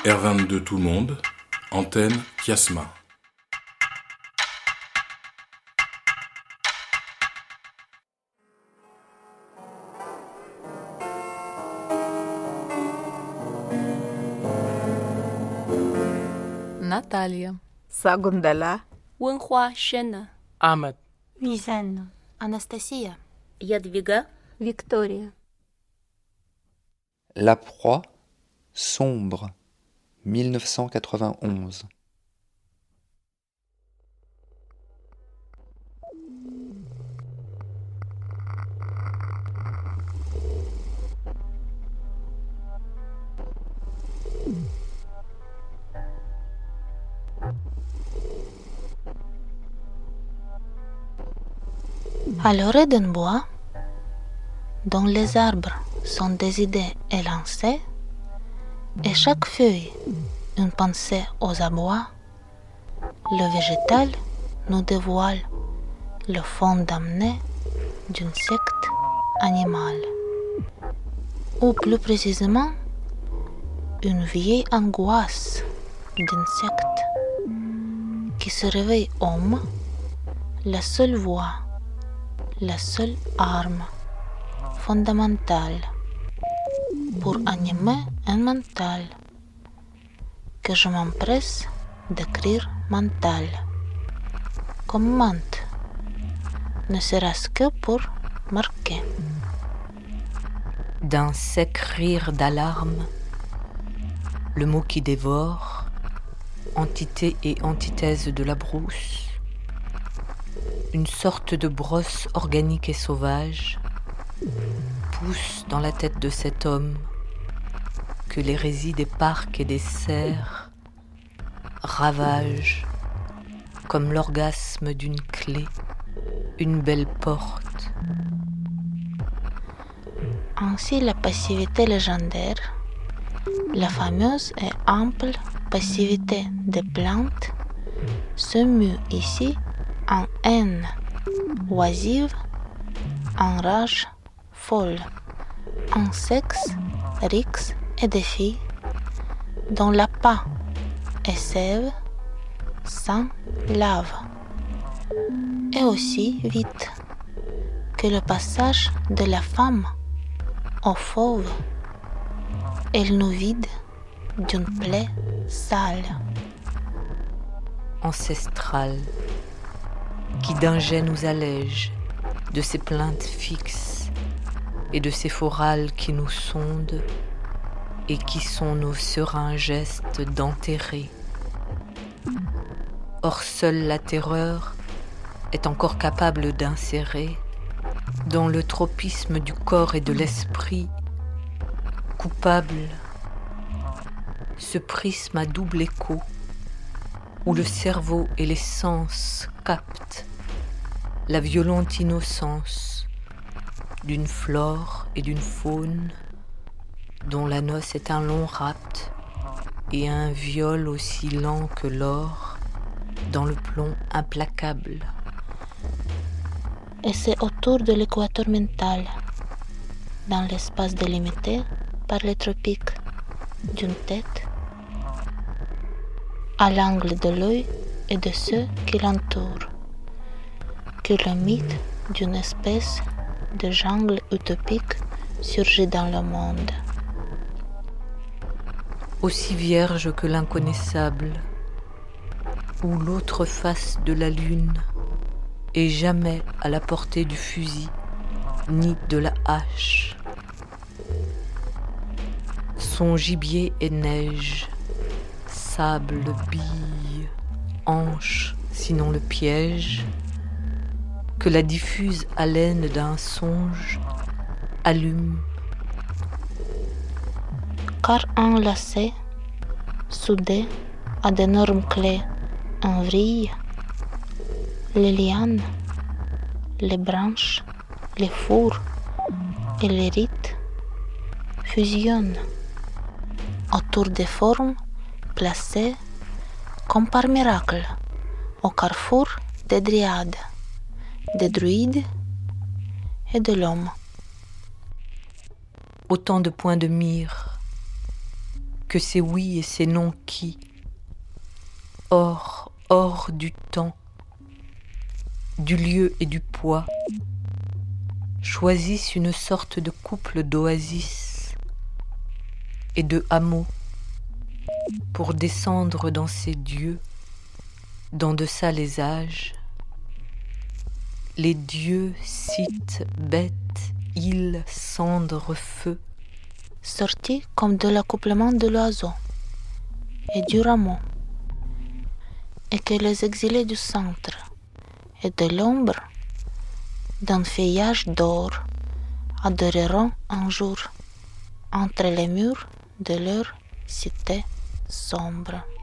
R22 Tout le monde, antenne Kiasma. Наталья, Сагундала, Wenhua Shena, Ahmed, Визанна, Анастасия, Ядвига, Виктория. La proie, sombre, 1991. À l'orée d'un bois, dont les arbres sont des idées élancées, et chaque feuille une pensée aux abois, le végétal nous dévoile le fond damné d'une secte animale, ou plus précisément une vieille angoisse d'une secte qui se réveille homme, la seule voix, la seule arme fondamentale pour animer un mental que je m'empresse d'écrire mental, comme mente, ne serait-ce que pour marquer. D'un sec rire d'alarme, le mot qui dévore, entité et antithèse de la brousse, une sorte de brosse organique et sauvage, pousse dans la tête de cet homme que l'hérésie des parcs et des serres ravage comme l'orgasme d'une clé, une belle porte. Ainsi la passivité légendaire, la fameuse et ample passivité des plantes, se mue ici en haine oisive, en rage folle, en sexe, rix et défi, dont l'appât et sève, sang, lave, et aussi vite que le passage de la femme au fauve, elle nous vide d'une plaie sale. Ancestrale, qui d'un jet nous allège de ses plaintes fixes et de ces forales qui nous sondent et qui sont nos sereins gestes d'enterrer. Or seule la terreur est encore capable d'insérer dans le tropisme du corps et de l'esprit coupable ce prisme à double écho où le cerveau et les sens captent la violente innocence d'une flore et d'une faune dont la noce est un long rapt et un viol aussi lent que l'or dans le plomb implacable. Et c'est autour de l'équateur mental, dans l'espace délimité par les tropiques, d'une tête, à l'angle de l'œil et de ceux qui l'entourent, que le mythe d'une espèce de jungle utopique surgit dans le monde. Aussi vierge que l'inconnaissable, où l'autre face de la lune est jamais à la portée du fusil ni de la hache. Son gibier est neige, sable, bille, hanche, sinon le piège, que la diffuse haleine d'un songe allume. Car enlacés, soudés à d'énormes clés en vrille, les lianes, les branches, les fours et les rites fusionnent autour des formes placées comme par miracle au carrefour des dryades, des druides et de l'homme. Autant de points de mire que ces oui et ces non qui, hors du temps, du lieu et du poids, choisissent une sorte de couple d'oasis et de hameaux pour descendre dans ces dieux, dans deçà les âges, les dieux, sites, bêtes, îles, cendres, feu, sortis comme de l'accouplement de l'oiseau et du rameau, et que les exilés du centre et de l'ombre, d'un feuillage d'or, adoreront un jour entre les murs de leur cité sombre.